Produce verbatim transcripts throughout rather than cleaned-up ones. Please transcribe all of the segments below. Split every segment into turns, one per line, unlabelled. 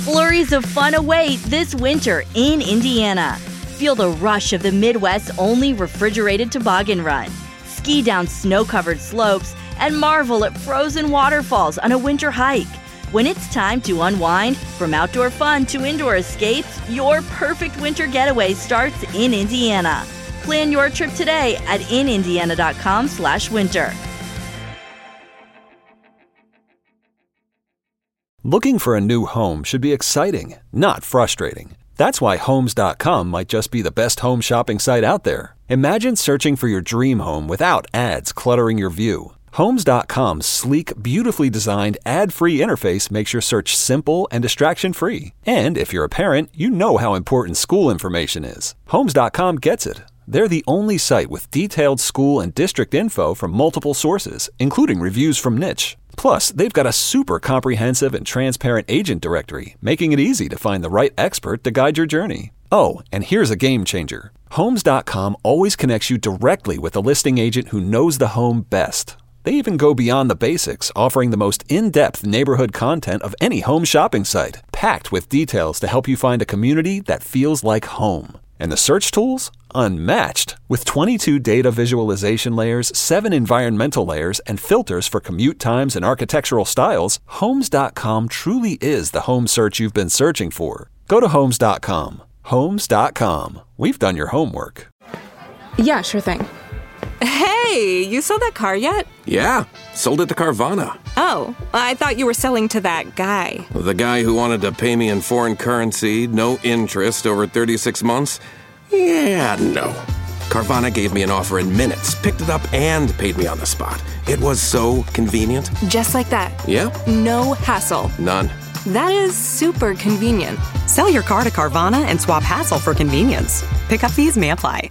Flurries of fun await this winter in Indiana. Feel the rush of the Midwest's only refrigerated toboggan run. Ski down snow-covered slopes and marvel at frozen waterfalls on a winter hike. When it's time to unwind, from outdoor fun to indoor escapes, your perfect winter getaway starts in Indiana. Plan your trip today at in indiana dot com slash winter.
Looking for a new home should be exciting, not frustrating. That's why Homes dot com might just be the best home shopping site out there. Imagine searching for your dream home without ads cluttering your view. Homes dot com's sleek, beautifully designed, ad-free interface makes your search simple and distraction-free. And if you're a parent, you know how important school information is. Homes dot com gets it. They're the only site with detailed school and district info from multiple sources, including reviews from Niche. Plus, they've got a super comprehensive and transparent agent directory, making it easy to find the right expert to guide your journey. Oh, and here's a game changer. Homes dot com always connects you directly with a listing agent who knows the home best. They even go beyond the basics, offering the most in-depth neighborhood content of any home shopping site, packed with details to help you find a community that feels like home. And the search tools? Unmatched. With twenty-two data visualization layers, seven environmental layers, and filters for commute times and architectural styles, Homes dot com truly is the home search you've been searching for. Go to Homes dot com. Homes dot com. We've done your homework.
Yeah, sure thing. Hey, you sold that car yet?
Yeah, sold it to Carvana.
Oh, I thought you were selling to that guy.
The guy who wanted to pay me in foreign currency, no interest, over thirty-six months? Yeah, no. Carvana gave me an offer in minutes, picked it up, and paid me on the spot. It was so convenient.
Just like that.
Yeah?
No hassle.
None.
That is super convenient.
Sell your car to Carvana and swap hassle for convenience. Pickup fees may apply.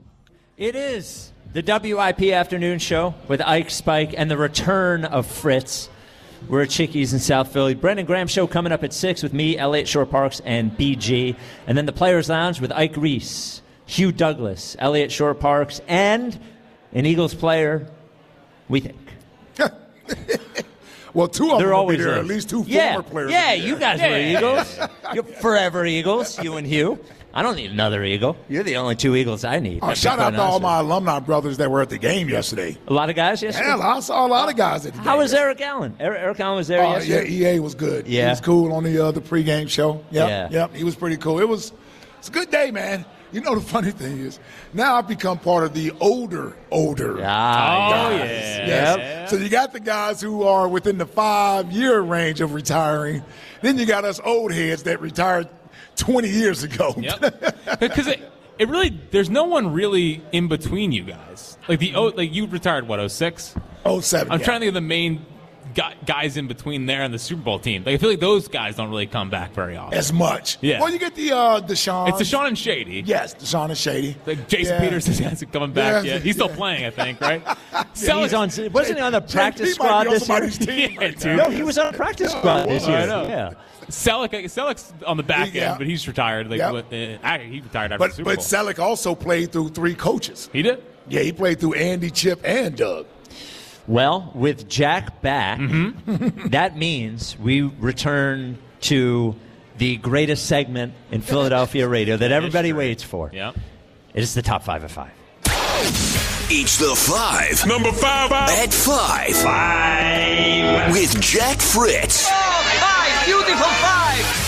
It is the W I P Afternoon Show with Ike, Spike, and the return of Fritz. We're at Chickies in South Philly. Brendan Graham Show coming up at six with me, Elliott Shore-Parks, and B G. And then the Players Lounge with Ike Reese, Hugh Douglas, Elliott Shore-Parks, and an Eagles player, we think.
Well, two of
They're
them will
always
be there.
is.
At least two
yeah.
former players.
Yeah,
will be
you
there.
guys
yeah.
were Eagles. You're forever Eagles, you and Hugh. I don't need another Eagle. You're the only two Eagles I need.
Oh, shout out to all my alumni brothers that were at the game yesterday.
A lot of guys yesterday?
Yeah, I saw a lot of guys at the game.
How was Eric Allen? Eric, Eric Allen was there
uh,
yesterday?
Yeah, E A was good.
Yeah.
He was cool on the uh, the pregame show. Yep,
Yeah.
Yep, he was pretty cool. It was it's a good day, man. You know, the funny thing is, now I've become part of the older, older
Ah,
guys.
yeah.
Yes.
Yep.
So you got the guys who are within the five-year range of retiring. Then you got us old heads that retired twenty years ago.
Yep. Because it, it really, there's no one really in between you guys. Like the oh, like you retired what, oh six?
oh seven.
I'm
yeah.
trying to think of the main gu- guys in between there and the Super Bowl team. Like I feel like those guys don't really come back very often.
As much.
Yeah.
Well, you get the uh, Deshaun.
It's Deshaun and Shady.
Yes, Deshaun and Shady.
Like Jason
Yeah.
Peters hasn't coming back
Yeah,
yet. He's still
yeah.
playing, I think, right?
Yeah, he's on, wasn't he on the
Jay-
practice
he
squad
might be on
this year?
somebody's team
Yeah,
right
dude.
now.
No, he was on the practice squad this year.
I know.
Yeah.
Selleck, Selleck's on the back
Yeah.
end, but he's retired. Like
Yep.
what, uh, actually, he retired after
But
the Super
but
Bowl.
Selleck also played through three coaches.
He did.
Yeah, he played through Andy, Chip, and Doug.
Well, with Jack back, that means we return to the greatest segment in Philadelphia radio that everybody waits for.
Yeah.
It is the top five of five.
It's the five.
Number five.
At five. Five. With Jack Fritz.
Five. Beautiful five.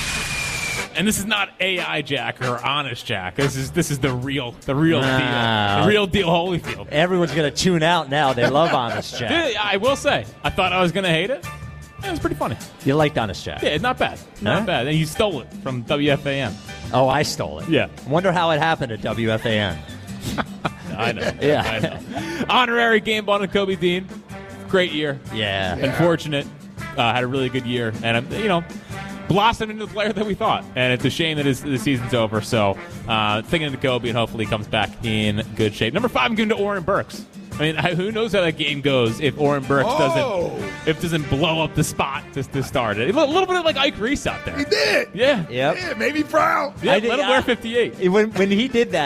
And this is not A I Jack or Honest Jack. This is this is the real the real
Wow.
deal. The real deal Holyfield.
Everyone's going to tune out now. They love Honest Jack.
Dude, I will say, I thought I was going to hate it. It was pretty funny.
You liked Honest Jack?
Yeah, not bad. Not
Huh?
bad. And you stole it from W F A N.
Oh, I stole it.
Yeah.
Wonder how it happened at W F A N.
I know.
Yeah.
I know. Honorary game ball to Kobe Dean. Great year.
Yeah.
Unfortunate. Uh, had a really good year. And, um, you know, blossomed into the player that we thought. And it's a shame that his, the season's over. So uh, thinking of Kobe, and hopefully he comes back in good shape. Number five, I'm going to Oren Burks. I mean, I, who knows how that game goes if Oren Burks
Oh.
doesn't if doesn't blow up the spot to, to start it. A little, little bit like Ike Reese out there.
He did.
Yeah.
Yep.
Yeah, made me proud.
Yeah,
I did-
let him
I-
wear fifty-eight.
When, when he did that,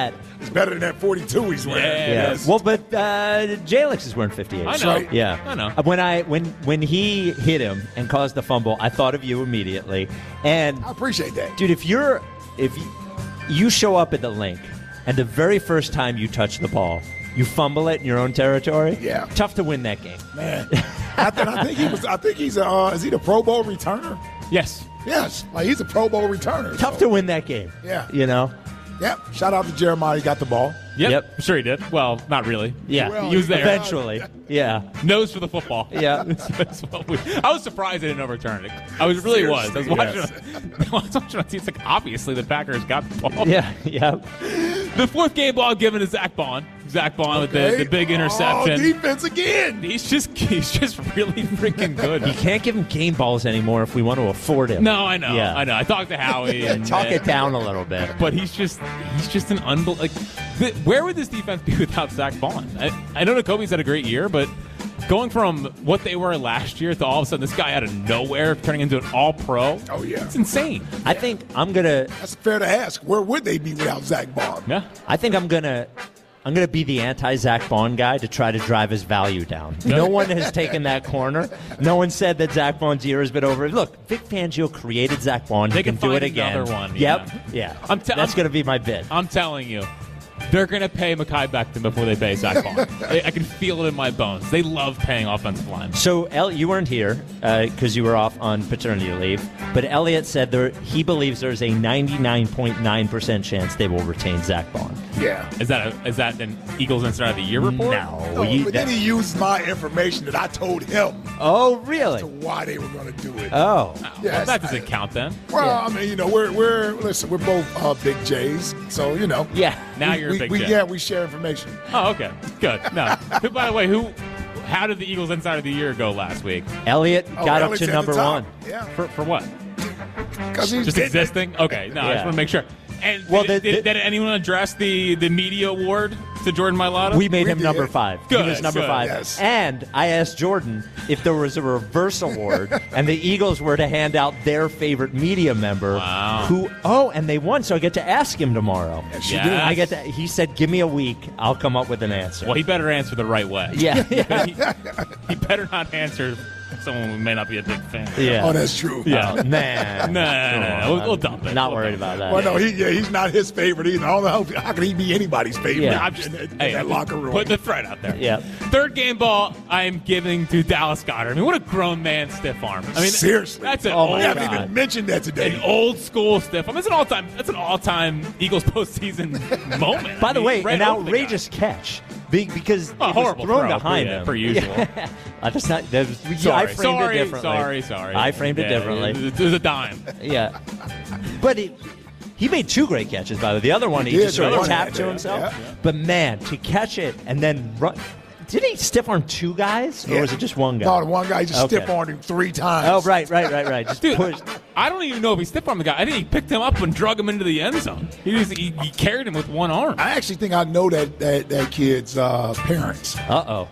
It's better than that forty-two he's wearing.
Yeah.
Yeah.
Yes.
Well, but uh, Jalix is wearing fifty-eight.
I know.
right.
Yeah,
I know.
Uh, When I when when he hit him and caused the fumble, I thought of you immediately. And
I appreciate that.
dude, if you're if you, you show up at the link and the very first time you touch the ball, you fumble it in your own territory.
Yeah.
Tough to win that game.
Man, I, th- I think he was. I think he's a. Uh, is he the Pro Bowl returner?
Yes.
Yes, like he's a Pro Bowl returner.
Tough
so.
to win that game.
Yeah.
You know.
Yep. Shout out to Jeremiah. He got the ball.
Yep.
Yep.
I'm sure he did. Well, not really.
Yeah.
Well,
he was there.
Eventually. Yeah.
Nose for the football.
Yeah.
That's what we, I was surprised they didn't overturn it. I was really was. I was
Seriously,
watching.
yes.
I was watching on T V. It's like obviously the Packers got the ball.
Yeah. Yeah.
The fourth game ball given to Zach Bond. Zach Bond with
Okay.
the, the big interception.
Oh, defense again.
He's just he's just really freaking good.
You can't give him game balls anymore if we want to afford him.
No, I know.
Yeah.
I know. I talked to Howie. and,
Talk it
and-
down a little bit.
But he's just he's just an unbelievable. Like, th- where would this defense be without Zach Bond? I, I know Nakobe's had a great year, but going from what they were last year to all of a sudden this guy out of nowhere turning into an All-Pro.
Oh, yeah.
It's insane.
I think I'm gonna.
That's fair to ask. Where would they be without Zach Bond?
Yeah.
I think I'm gonna. I'm gonna be the anti-Zach Bond guy to try to drive his value down. No one has taken that corner. No one said that Zach Bond's year has been over. Look, Vic Fangio created Zach Bond.
They
He can,
can
do it
find
again.
another one,
Yep.
yeah.
Yeah.
I'm te-
That's
I'm-
gonna be my bid.
I'm telling you, they're going to pay Mekhi Becton before they pay Zach Bond. I, I can feel it in my bones. They love paying offensive linemen.
So, El, you weren't here because you were off on paternity leave, but Elliott said there he believes there's a ninety-nine point nine percent chance they will retain Zach Bond.
Yeah.
Is that a, is that an Eagles Insider of the Year report?
No.
No,
you-
but
that-
then he used my information that I told him
oh, really?
to why they were going to do it.
Oh.
Well,
Yes.
that doesn't count then.
Well,
Yeah.
I mean, you know, we're we're listen, we're both uh, big J's, so you know.
Yeah.
Now
we,
you're
we,
a big
we,
J.
Yeah, we share information.
Oh, okay. Good. No. Who, by the way, who? How did the Eagles Insider of the Year go last week?
Elliott
Oh,
got up
Elliott's
to
at the
number
top.
one.
Yeah,
For for what?
because he's
Just
getting-
existing? Okay. No, I
Yeah.
just want to make sure. And
Well,
did,
the-
did,
the-
did anyone address the, the media award to Jordan Mailata?
We made
We
him
did.
number five.
Good,
He was number
good,
five.
yes.
And I asked Jordan if there was a reverse award and the Eagles were to hand out their favorite media member.
Wow.
Who? Oh, and they won, so I get to ask him tomorrow.
Yes, you
Yeah.
do.
I get to, he said, "Give me a week. I'll come up with an answer."
Well, he better answer the right way.
yeah, yeah,
he, he better not answer someone who may not be a big fan.
yeah.
Oh, that's true.
Yeah.
Oh, man.
No, no, no, no. We'll, we'll dump it.
Not
We'll
worried
dump
about
it.
that.
Well, no, he yeah, he's not his favorite either. I don't know how, how can he be anybody's favorite
Yeah.
I'm just
in, in
hey,
that locker room.
Put the thread out there.
Yeah.
Third game ball, I am giving to Dallas Goedert. I mean, what a grown man stiff arm. I mean,
Seriously.
that's an
Oh,
old,
we
my
haven't
God.
even mentioned that today.
an old school stiff arm. It's an all time. That's an all time Eagles postseason moment.
By
I
the
mean,
way,
right
an
over the guy.
outrageous catch be- because
Oh,
it was
horrible
thrown
throw,
behind
per-
him.
per usual.
Yeah. Uh, that's not. That was, yeah,
Sorry,
I framed
sorry,
it differently.
sorry, sorry.
I framed it
Yeah,
differently.
It was a dime.
Yeah, but it, he made two great catches. By the way, the other one he,
He did,
just sort
the
of
one
tapped to
hand,
himself.
yeah.
But man, to catch it and then run. Did he stiff arm two guys, or
Yeah.
was it just one guy?
No, the one guy just
Okay.
stiff armed him three times.
Oh, right, right, right, right. Just
Dude,
pushed.
I don't even know if he stiff armed the guy. I think he picked him up and drug him into the end zone. He just he, he carried him with one arm.
I actually think I know that that, that kid's uh, parents.
Uh oh.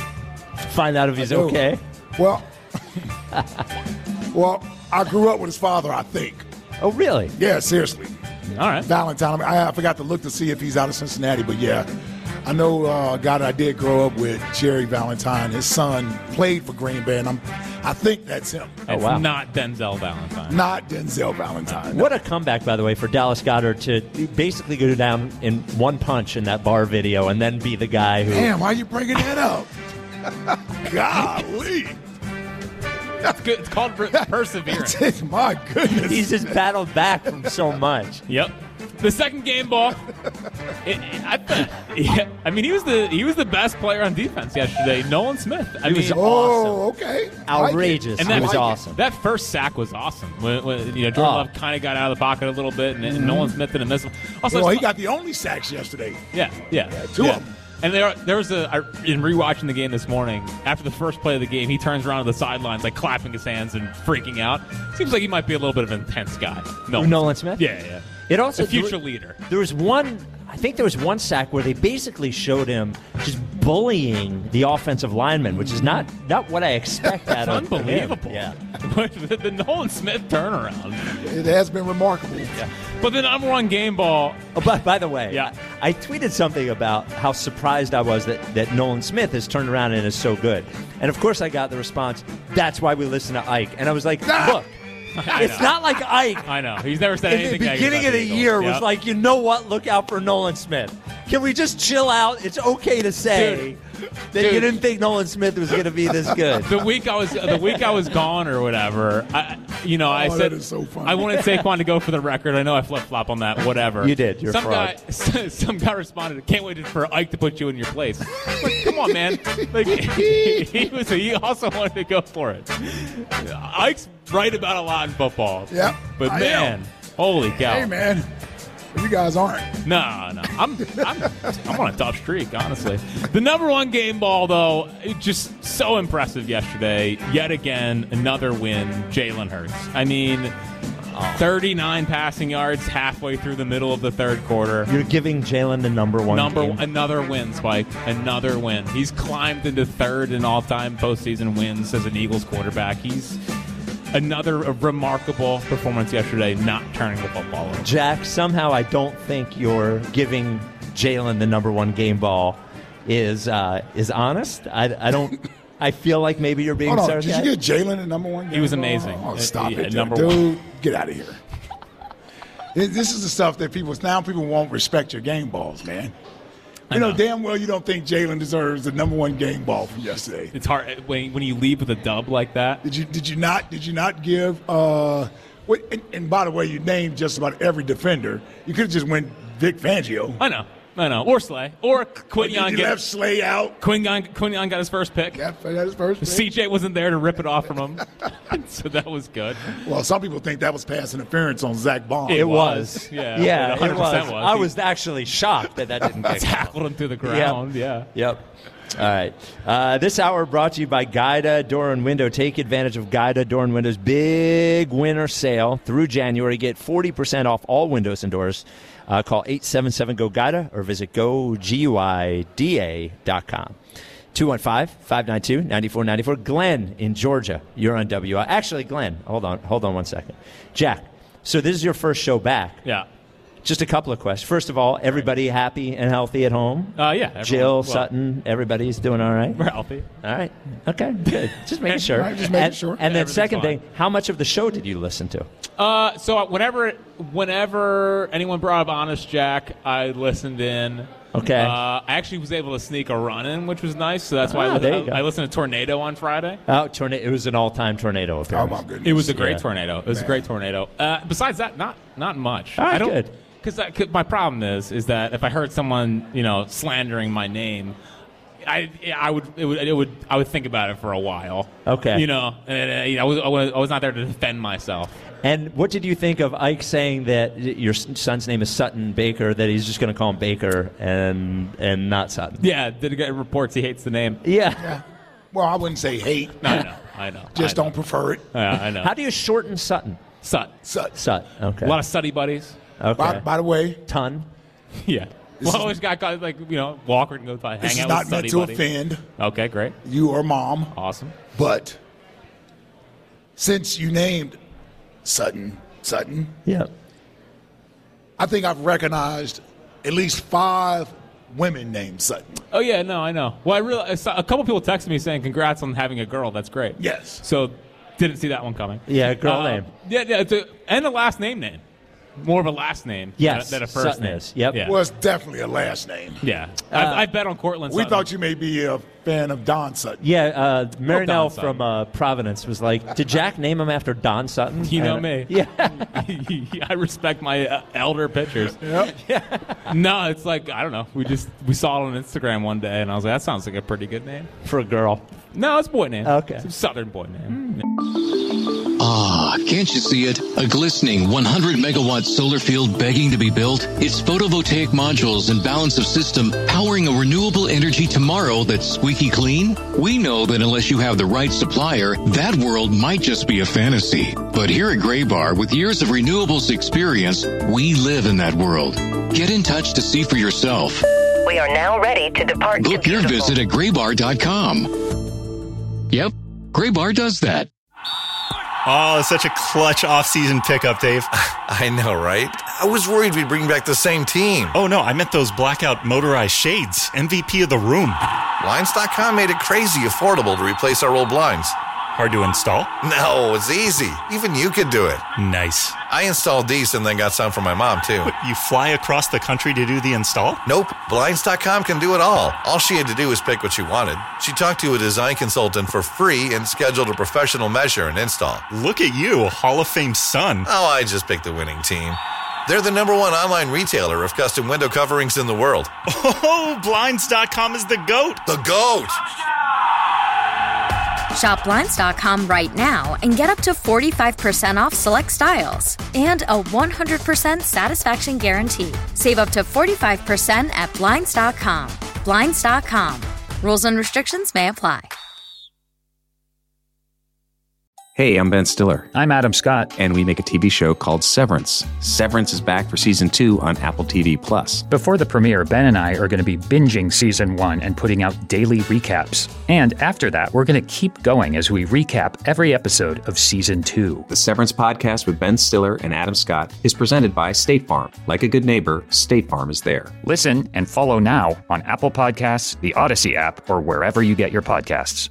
Find out if he's
I do.
okay.
Well, well, I grew up with his father, I think.
Oh, really?
Yeah, seriously.
All right.
Valentine. I, I forgot to look to see if he's out of Cincinnati, but yeah. I know uh, a guy that I did grow up with, Jerry Valentine. His son played for Green Bay, and I'm, I think that's him.
Oh,
It's
wow.
not Denzel Valentine.
Not Denzel Valentine.
What a comeback, by the way, for Dallas Goedert to basically go down in one punch in that bar video and then be the guy who.
Damn, why are you bringing that up? Golly.
It's good. It's called per- perseverance.
My goodness.
He's just battled back from so much.
Yep. The second game ball. It, it, I, th- yeah, I mean, he was the he was the best player on defense yesterday. Nolan Smith. I
He
mean,
was
Oh, okay.
Outrageous.
and
He
that
was
like it.
awesome.
That first sack was awesome. When, when you know Jordan
Oh.
Love kind of got out of the pocket a little bit, and, and Nolan Smith didn't miss him. Also,
Well,
it's
he got the only sacks yesterday.
Yeah, yeah,
two
yeah.
of them.
And there, there was a I, in rewatching the game this morning. After the first play of the game, he turns around to the sidelines, like clapping his hands and freaking out. Seems like he might be a little bit of an intense guy. No,
Nolan Smith?
Yeah, yeah.
It also
a future
there,
leader.
There was one. I think there was one sack where they basically showed him just bullying the offensive lineman, which is not, not what I expect out of him.
Unbelievable.
Yeah.
the, the Nolan Smith turnaround.
It has been remarkable.
Yeah. But the number one game ball.
Oh, but by the way,
yeah.
I, I tweeted something about how surprised I was that, that Nolan Smith has turned around and is so good. And of course I got the response, that's why we listen to Ike. And I was like, look, it's not like Ike.
I know. He's never said
in
anything.
The beginning of the
Eagles.
year
yep.
was like, you know what? Look out for Nolan Smith. Can we just chill out? It's okay to say
Dude.
that
Dude.
you didn't think Nolan Smith was going to be this good.
The week I was the week I was gone or whatever, I, you know, I
Oh,
said
that is so funny.
I wanted Saquon to go for the record. I know I flip flop on that. Whatever.
You did. You're
some
fraud.
guy. Some guy responded, "Can't wait for Ike to put you in your place." Like, come on, man. Like he, he was. He also wanted to go for it. Ike's right about a lot in football.
Yeah,
but
I
man,
am.
holy cow!
Hey, man. You guys aren't.
No, no. I'm, I'm, I'm on a tough streak, honestly. The number one game ball, though, it just so impressive yesterday. Yet again, another win, Jalen Hurts. I mean, thirty-nine passing yards halfway through the middle of the third quarter.
You're giving Jalen the number one
Number
game.
Another win, Spike. Another win. He's climbed into third in all-time postseason wins as an Eagles quarterback. He's another remarkable performance yesterday, not turning the football over.
Jack, somehow I don't think you're giving Jalen the number one game ball is uh, is honest. I, I don't. I feel like maybe you're being
Hold on.
sarcastic.
Did you get Jalen the number one game
He was
ball?
amazing.
Oh, stop
Uh, yeah,
it,
number
dude.
one.
Get out of here. This is the stuff that people now people won't respect your game balls, man. You know,
know.
damn well you don't think Jalen deserves the number one game ball from yesterday.
It's hard when when you leave with a dub like that.
Did you did you not did you not give uh what, and, and by the way, you named just about every defender. You could have just went Vic Fangio.
I know. I know. Or Slay. Or Quinion.
You
get,
left Slay out.
Quinion, Quinion got his first pick.
Yeah, got his first pick.
C J wasn't there to rip it off from him. So that was good.
Well, some people think that was pass interference on Zach Bond.
It was.
Yeah,
yeah,
it one hundred percent
was.
was.
I
He-
was actually shocked that that didn't get
Tackled him to the ground. Yeah.
Yep. All right. Uh, this hour brought to you by Guida Door and Window. Take advantage of Guida Door and Window's big winter sale through January. Get forty percent off all windows and doors. Uh, call eight seven seven, G O, GUIDA or visit go guida dot com. two one five, five nine two, nine four nine four. Glenn in Georgia, you're on W I. Actually, Glenn, hold on, hold on one second. Jack, so this is your first show back.
Yeah.
Just a couple of questions. First of all, everybody happy and healthy at home?
Uh, yeah. everyone-
Jill,
well,
Sutton, everybody's doing all right?
We're healthy.
All right. Okay, good. Just making sure.
Right, just making
and,
sure.
And then
Everything's
second
fine.
thing, how much of the show did you listen to?
Uh, so whenever whenever anyone brought up Honest Jack, I listened in.
Okay.
Uh, I actually was able to sneak a run in, which was nice. So that's why
Ah,
I,
there you
listened,
go.
I, I listened to Tornado on Friday.
Oh, tornado! It was an all-time tornado
Oh
appearance.
my goodness.
It was a great
Yeah.
tornado. It was a great tornado. Uh, besides that, not not much.
All right,
I don't,
good.
Because my problem is is that if I heard someone you know slandering my name, I I would it would it would I would think about it for a while.
Okay.
You know, and, uh, you know I was I was I was not there to defend myself.
And what did you think of Ike saying that your son's name is Sutton Baker, that he's just going to call him Baker and and not Sutton?
Yeah, did get reports he hates the name.
Yeah.
Yeah. Well, I wouldn't say hate.
No, I know, I know.
Just
I know.
don't prefer it.
Yeah, I know.
How do you shorten Sutton?
Sut.
Sut.
Sut. Okay.
A lot of Sutty buddies.
Okay.
By, by the way,
Ton.
Yeah.
This
Well,
is-
always got guys like you know Walker can go hang
this is
out
not
with
meant
Sutty
to
buddies.
offend
Okay, great,
you or mom,
awesome.
but since you named Sutton, Sutton,
Yeah.
I think I've recognized at least five women named Sutton.
Oh yeah, no, I know. Well, I really I saw, a couple people texted me saying congrats on having a girl. That's great.
Yes.
So didn't see that one coming.
Yeah, girl
Uh,
name.
Yeah, yeah, it's a, and a last name name. More of a last name
Yes,
than, than a first
Sutton
name.
is. Yep.
Yeah.
Well, it's definitely a last name.
yeah.
Uh,
I, I bet on Cortland.
We
Sutton.
thought you may be a fan of Don Sutton.
Yeah, uh, Marinelle
Don Sutton.
from uh, Providence was like, did Jack name him after Don Sutton?
You know
And-
me.
Yeah.
I respect my uh, elder pitchers.
Yep.
No, it's like I don't know. We just we saw it on Instagram one day, and I was like, that sounds like a pretty good name.
For a girl.
No, it's a boy name.
Okay.
It's a Southern boy name.
Ah, get
Can't you see it? A glistening one hundred megawatt solar field begging to be built? It's photovoltaic modules and balance of system powering a renewable energy tomorrow that's squeaky clean? We know that unless you have the right supplier, that world might just be a fantasy. But here at Graybar, with years of renewables experience, we live in that world. Get in touch to see for yourself.
We are now ready to depart.
Book your visit at graybar dot com. Yep, Graybar does that.
Oh, it's such a clutch off-season pickup, Dave.
I know, right? I was worried we'd bring back the same team.
Oh, no, I meant those blackout motorized shades. M V P of the room.
Blinds dot com made it crazy affordable to replace our old blinds.
Hard to install?
No, it's easy. Even you could do it.
Nice.
I installed these and then got some for my mom, too.
What, you fly across the country to do the install?
Nope. Blinds dot com can do it all. All she had to do was pick what she wanted. She talked to a design consultant for free and scheduled a professional measure and install.
Look at you, Hall of Fame son.
Oh, I just picked the winning team. They're the number one online retailer of custom window coverings in the world.
Oh, Blinds dot com is the GOAT.
The GOAT!
Shop Blinds dot com right now and get up to forty-five percent off select styles and a one hundred percent satisfaction guarantee. Save up to forty-five percent at Blinds dot com. Blinds dot com. Rules and restrictions may apply.
Hey, I'm Ben Stiller.
I'm Adam Scott.
And we make a T V show called Severance. Severance is back for season two on Apple T V Plus.
Before the premiere, Ben and I are going to be binging season one and putting out daily recaps. And after that, we're going to keep going as we recap every episode of season two.
The Severance podcast with Ben Stiller and Adam Scott is presented by State Farm. Like a good neighbor, State Farm is there.
Listen and follow now on Apple Podcasts, the Odyssey app, or wherever you get your podcasts.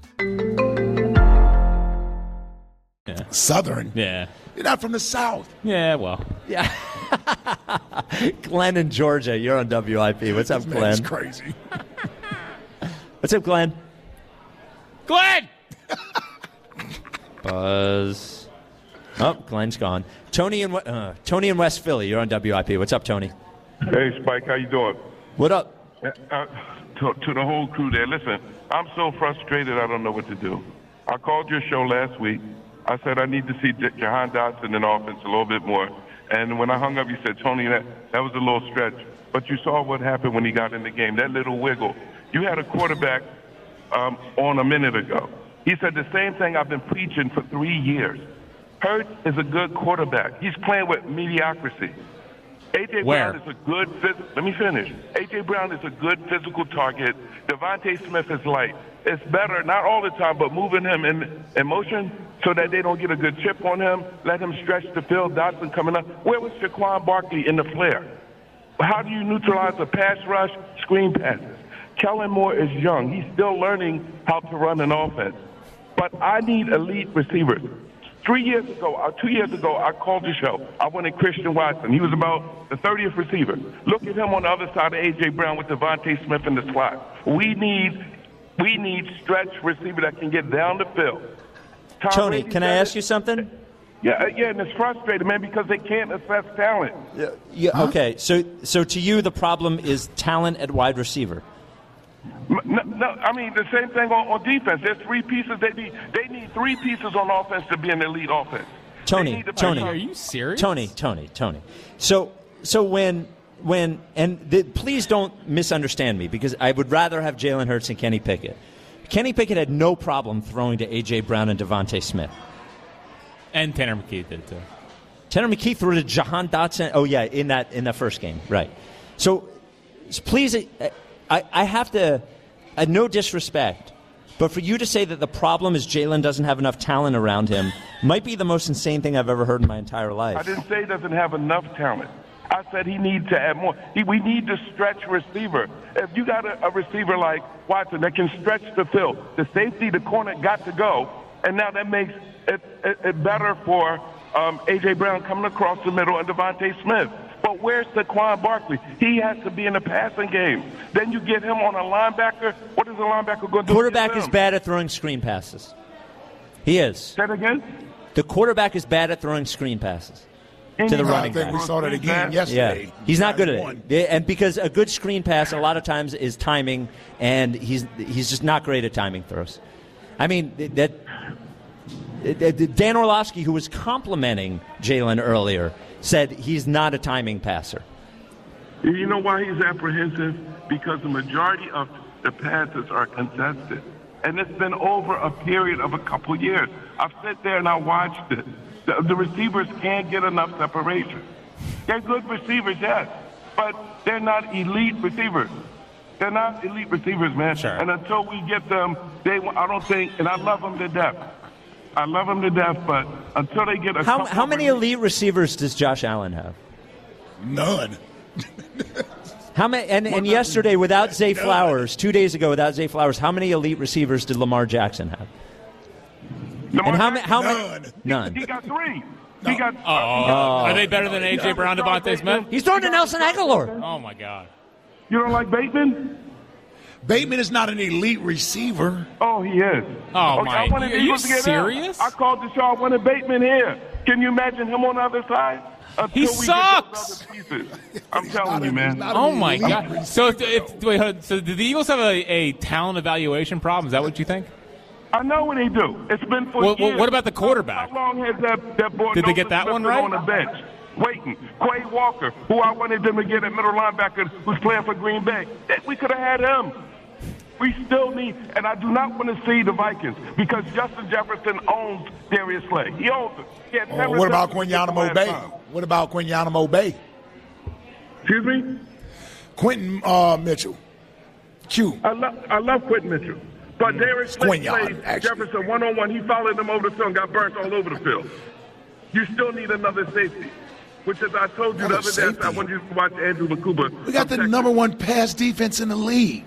Yeah. Southern.
Yeah.
You're not from the South.
Yeah, well.
Yeah. Glenn in Georgia, you're on W I P. What's up,
This
Glenn?
man's crazy.
What's up, Glenn?
Glenn!
Buzz. Oh, Glenn's gone. Tony in uh, Tony in West Philly, you're on W I P. What's up, Tony?
Hey, Spike, how you doing?
What up?
Uh, to, to the whole crew there, listen, I'm so frustrated I don't know what to do. I called your show last week. I said I need to see J- Jahan Dotson in offense a little bit more. And when I hung up, you said, Tony, that, that was a little stretch. But you saw what happened when he got in the game, that little wiggle. You had a quarterback um, on a minute ago. He said the same thing I've been preaching for three years. Hurts is a good quarterback. He's playing with mediocrity. A J.
Where?
Brown is a good phys- Let me finish. A J. Brown is a good physical target. Devontae Smith is light. It's better, not all the time, but moving him in, in motion so that they don't get a good chip on him. Let him stretch the field. Dotson coming up. Where was Saquon Barkley in the flare? How do you neutralize a pass rush? Screen passes. Kellen Moore is young. He's still learning how to run an offense. But I need elite receivers. Three years ago, or two years ago, I called the show. I wanted Christian Watson. He was about the thirtieth receiver. Look at him on the other side of A J. Brown with Devontae Smith in the slot. We need, we need stretch receiver that can get down the field. Tom
Tony,
Brady
can I
said
ask
it.
you something?
Yeah, yeah, and it's frustrating, man, because they can't assess talent.
Yeah. yeah huh? Okay, so so to you, the problem is talent at wide receiver.
No, no, I mean the same thing on, on defense. There's three pieces. They need they need three pieces on offense to be an elite offense.
Tony, Tony,
are you serious?
Tony, Tony, Tony. So so when when and the, please don't misunderstand me because I would rather have Jalen Hurts and Kenny Pickett. Kenny Pickett had no problem throwing to A J. Brown and Devontae Smith.
And Tanner McKee did too.
Tanner McKee threw to Jahan Dotson. Oh yeah, in that in that first game, right? So, so please, I I have to. Uh, no disrespect, but for you to say that the problem is Jalen doesn't have enough talent around him might be the most insane thing I've ever heard in my entire life.
I didn't say he doesn't have enough talent. I said he needs to add more. He, we need to stretch receiver. If you got a, a receiver like Watson that can stretch the field, the safety, the corner got to go, and now that makes it, it, it better for um, A J. Brown coming across the middle and Devontae Smith. But where's Saquon Barkley? He has to be in the passing game. Then you get him on a linebacker. What is a linebacker going to do?
Quarterback is bad at throwing screen passes. He is.
Say that again?
The quarterback is bad at throwing screen passes to the running back.
I think we saw that again yesterday.
Yeah, he's not good at it. And because a good screen pass a lot of times is timing, and he's he's just not great at timing throws. I mean that. Dan Orlovsky, who was complimenting Jalen earlier, said he's not a timing passer.
You know why he's apprehensive? Because the majority of the passes are contested. And it's been over a period of a couple years. I've sat there and I watched it. The, the receivers can't get enough separation. They're good receivers, yes, but they're not elite receivers. They're not elite receivers, man.
Sure.
And until we get them, they I don't think, and I love them to death. I love them to death, but until they get a
How,
couple
how many elite receivers does Josh Allen have?
None.
How many? And, and yesterday, without Zay Flowers, two days ago, without Zay Flowers, how many elite receivers did Lamar Jackson have?
Lamar
and how many? How
None.
many? None.
He got three. He got.
Oh, are they better than A J Brown, Devontae Smith?
He's throwing to Nelson Aguilar.
Oh my God.
You don't like Bateman?
Bateman is not an elite receiver.
Oh, he is.
Oh,
okay,
my.
I wanted
Are
the
you
Eagles to get
serious?
out. I called Deshaun Winter Bateman here. Can you imagine him on the other side?
He
Until we
sucks.
Get those other pieces. I'm telling you, man.
Oh my God! So, if, if wait, hold on. So, did the Eagles have a, a talent evaluation problem? Is that what you think?
I know what they do. It's been for
Well,
years.
well, what about the quarterback?
How long has that that boy?
Did they get
Nolan
that
Smith
one
been
right?
On the bench, waiting. Quay Walker, who I wanted them to get at middle linebacker, who's playing for Green Bay. That- We could have had him. We still need, and I do not want to see the Vikings because Justin Jefferson owns Darius Slay. He owns it. He had
Oh,
never
what about
done it
Quinyanamo
last
Bay?
time.
What about Quinyanamo Bay?
Excuse me?
Quentin uh, Mitchell. Q.
I love I love Quentin Mitchell. But Darius Slay
Quinyon,
played
actually.
Jefferson one-on-one. He followed him over the field and got burnt all over the field. You still need another safety, which is I told you
Another
the other day,
safety?
I wanted you to watch Andrew Lacuba.
We got the number one pass defense in the league.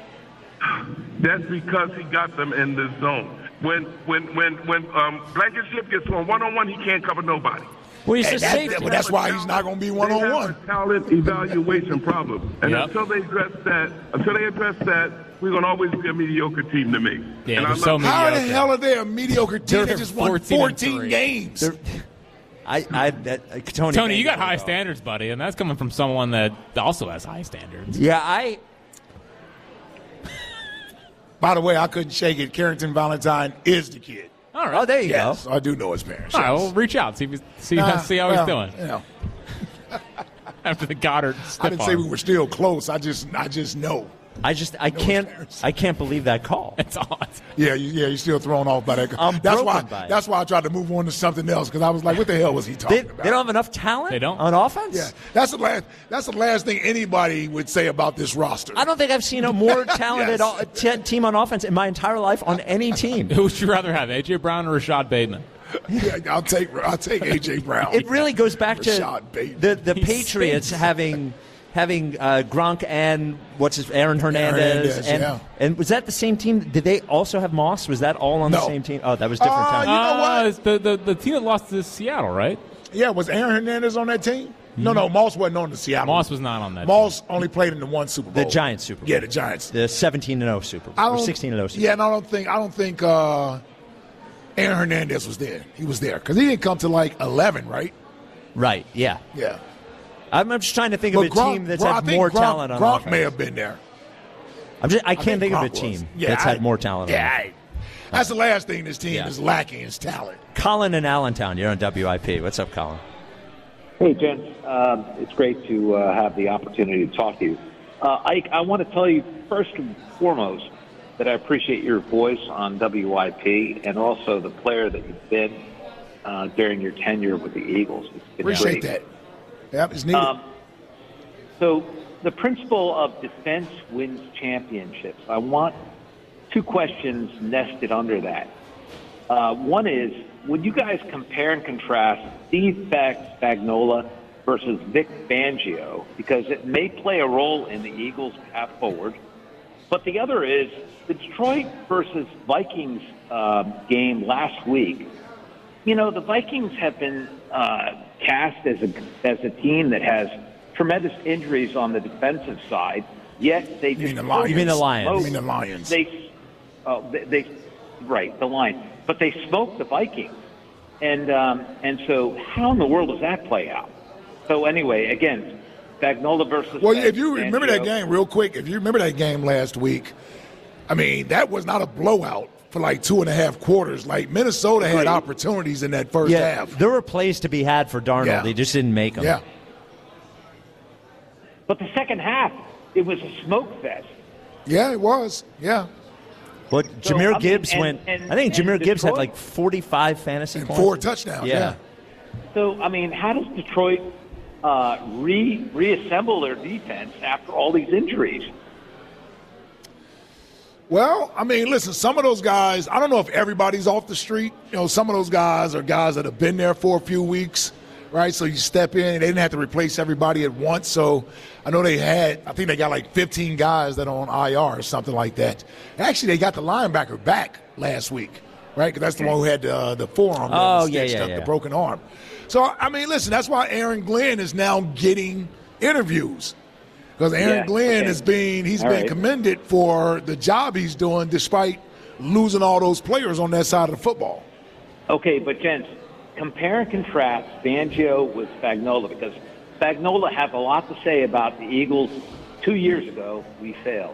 That's because he got them in the zone. When when when when um, Blankenship gets on one-on-one, he can't cover nobody.
Well, he's
And
a
that-
safety.
but that's why he's not going to be
They
one-on-one.
have a talent evaluation problem, and
Yep.
until they address that, until they address that, we're going to always be a mediocre team to me.
Yeah,
and I
they're so
love-
How the
mediocre.
hell are they a mediocre team
They're
that just won
fourteen and
fourteen
three.
games?
They're- I, I, that, uh, Tony,
Tony, you got
Mango,
high
though.
standards, buddy, and that's coming from someone that also has high standards.
Yeah, I.
By the way, I couldn't shake it. Carrington Valentine is the kid.
All right.
Oh, there you
Yes,
go.
I do know his parents.
All right,
yes.
well, reach out, see if he's, see,
Uh,
see how
well,
he's doing
You know,
after the Goddard
I
stiff
didn't say we
arm.
were still close. I just, I just know.
I just, I can't, I can't believe that call.
It's odd.
Yeah, you, yeah, you're still thrown off by that.
I'm
that's
broken
why.
by it.
That's why I tried to move on to something else because I was like, "What the hell was he
They,
talking
they
about?"
don't have enough talent.
They don't.
On offense.
Yeah, that's the last. That's the last thing anybody would say about this roster.
I don't think I've seen a more talented
Yes.
o- t- team on offense in my entire life on any team.
Who would you rather have, A J Brown or Rashad Bateman?
Yeah, I'll take. I'll take A J Brown.
It really goes back to
Rashad Bateman.
the the
He
Patriots
stinks.
having having uh, Gronk and what's his Aaron Hernandez,
Hernandez,
and
yeah.
and was that the same team? Did they also have Moss? Was that all on the
No.
same team? Oh, that was different
Uh,
time.
You know what?
Uh, it's the, the, the team that lost to Seattle, right?
Yeah, was Aaron Hernandez on that team? No, no, Moss wasn't on the Seattle.
Moss was not on that
Moss only played in the one Super Bowl.
The Giants Super Bowl.
Yeah, the Giants.
The seventeen and oh Super Bowl.
I
Or
don't,
sixteen and oh Super
Yeah, and I don't think I don't think uh, Aaron Hernandez was there. He was there because he didn't come to like eleven, right?
Bowl. Right. Yeah.
Yeah.
I'm, I'm just trying to think
But
of a
Gronk-
team that's
Gronk- I
had
think
more
Gronk-
talent on
Gronk
offense.
may have been there.
I'm just, I can't think, of a
Gronk was.
team
Yeah,
that's
I-
had more talent. on
Yeah,
offense.
I- that's the last thing this team
Yeah.
is lacking is talent.
Colin in Allentown, you're on W I P. What's up, Colin?
Hey, gents. Um, it's great to uh, have the opportunity to talk to you. Uh, Ike, I want to tell you first and foremost that I appreciate your voice on W I P and also the player that you've been uh, during your tenure with the Eagles. It's been
Appreciate
great.
that. Yep, it's needed.
Um, so the principle of defense wins championships. I want two questions nested under that. Uh, one is, would you guys compare and contrast Steve Spagnuolo versus Vic Fangio? Because it may play a role in the Eagles' path forward. But the other is the Detroit versus Vikings um, game last week. You know, the Vikings have been uh, cast as a as a team that has tremendous injuries on the defensive side. Yet they
You mean
just
the Lions?
You mean the Lions?
You mean the Lions?
They, uh, they, they, right, the Lions. But they smoked the Vikings, and um, and so how in the world does that play out? So anyway, again, Spagnuolo versus.
Well, if you
Fangio.
remember that game real quick, if you remember that game last week, I mean, that was not a blowout for like two and a half quarters. Like Minnesota had opportunities in that first
yeah,
half.
There were plays to be had for Darnold.
Yeah.
They just didn't make them.
Yeah.
But the second half, it was a smoke fest.
Yeah, it was. Yeah.
But
So,
Jahmyr
I mean,
Gibbs
and-
went.
and-
I think
and
Jahmyr Gibbs had
Detroit-
like forty-five fantasy
And
points.
four touchdowns, yeah.
So, I mean, how does Detroit uh, re reassemble their defense after all these injuries?
Well, I mean, listen, some of those guys, I don't know if everybody's off the street. You know, some of those guys are guys that have been there for a few weeks, right? So you step in, and they didn't have to replace everybody at once. So I know they had, I think they got like fifteen guys that are on I R or something like that. Actually, they got the linebacker back last week, right? Because that's the one who had the, uh, the forearm.
Oh,
that
yeah,
stitched
yeah,
up,
yeah.
the broken arm. So, I mean, listen, that's why Aaron Glenn is now getting interviews. Because Aaron
Yeah,
Glenn
okay.
has been, he's
All
been
right.
commended for the job he's doing despite losing all those players on that side of the football.
Okay, but gents, compare and contrast Fangio with Spagnuolo, because Spagnuolo has a lot to say about the Eagles. Two years ago, we failed.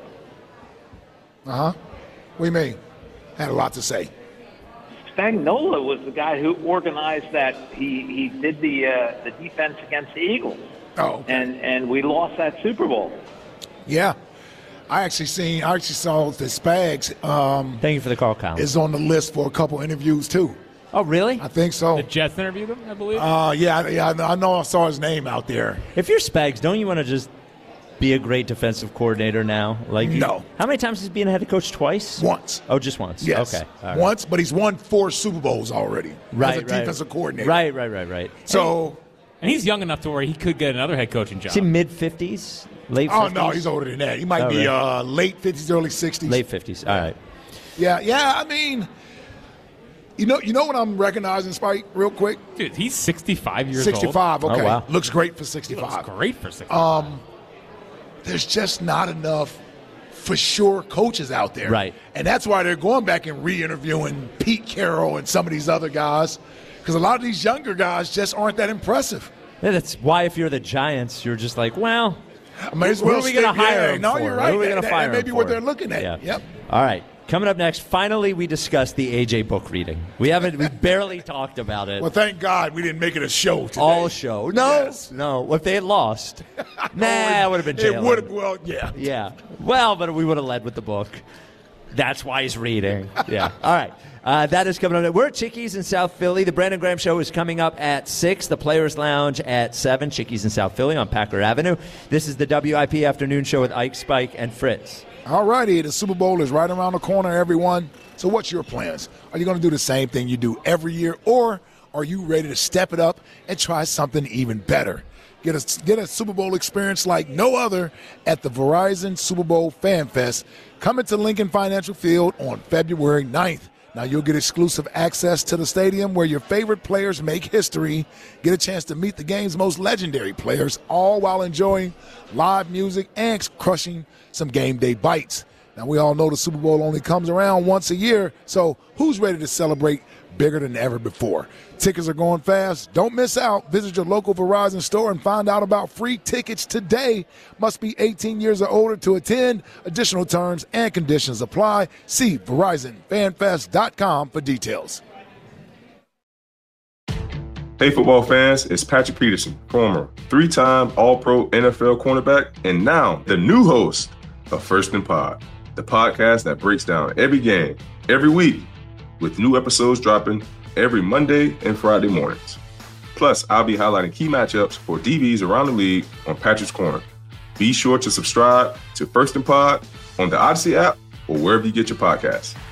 Uh-huh. What do you mean? Had a lot to say.
Spagnuolo was the guy who organized that. He he did the uh, the defense against the Eagles.
Oh.
And and we lost that Super Bowl.
Yeah. I actually seen, I actually saw that Spags um,
Thank you for the call, Kyle.
is on the list for a couple interviews, too.
Oh, really?
I think so.
The Jets interviewed him, I believe.
Uh, yeah, yeah, I know I saw his name out there.
If you're Spags, don't you want to just be a great defensive coordinator now? Like, you-
No.
How many times has he been a head coach? Twice?
Once.
Oh, just once.
Yes.
Okay. All right.
Once, but he's won four Super Bowls already
Right,
as a
right.
defensive coordinator.
Right, right, right, right.
So,
And he's young enough to where he could get another head coaching job.
Is he mid fifties? Late
oh,
fifties?
no, he's older than that. He might
Oh,
be
really?
uh, late fifties, early sixties.
Late fifties. All right.
Yeah, yeah, I mean, you know you know what I'm recognizing, Spike, real quick?
Dude, he's sixty-five years
sixty-five,
old.
okay.
Oh, wow.
Looks great for
He
sixty-five.
looks great for sixty-five.
Um, there's just not enough for sure coaches out there.
Right.
And that's why they're going back and re-interviewing Pete Carroll and some of these other guys, because a lot of these younger guys just aren't that impressive.
Yeah, that's why if you're the Giants, you're just like, well,
I may as
who
well
are we going to
stick-
hire
yeah,
him
no,
for?
you're
Who
right.
are we
That-
going to
that-
fire
that may
him
be what
for?
they're looking at.
Yeah.
Yep.
All right. Coming up next, finally we discuss the A J book reading. We haven't, we barely talked about it.
Well, thank God we didn't make it a show today.
All show. No,
Yes.
no. If they had lost, nah, it would have been
It
Jalen.
would have, well, yeah.
Yeah. Well, but we would have led with the book. That's why he's reading. Yeah. All right. Uh, that is coming up. We're at Chickies in South Philly. The Brandon Graham Show is coming up at six. The Players Lounge at seven. Chickies in South Philly on Packer Avenue. This is the W I P Afternoon Show with Ike, Spike, and Fritz.
All righty, the Super Bowl is right around the corner, everyone. So what's your plans? Are you going to do the same thing you do every year, or are you ready to step it up and try something even better? Get a, get a Super Bowl experience like no other at the Verizon Super Bowl Fan Fest, coming to Lincoln Financial Field on February ninth. Now, you'll get exclusive access to the stadium where your favorite players make history, get a chance to meet the game's most legendary players, all while enjoying live music and crushing some game day bites. Now, we all know the Super Bowl only comes around once a year, so who's ready to celebrate bigger than ever before? Tickets are going fast. Don't miss out. Visit your local Verizon store and find out about free tickets today. Must be eighteen years or older to attend. Additional terms and conditions apply. See Verizon Fan Fest dot com for details.
Hey, football fans, it's Patrick Peterson, former three-time All-Pro N F L cornerback, and now the new host of First and Pod, the podcast that breaks down every game, every week, with new episodes dropping every Monday and Friday mornings. Plus, I'll be highlighting key matchups for D Bs around the league on Patrick's Corner. Be sure to subscribe to First and Pod on the Odyssey app or wherever you get your podcasts.